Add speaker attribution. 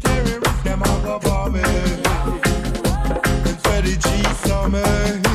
Speaker 1: terrorists, them a go bomb me. Them say the G summer.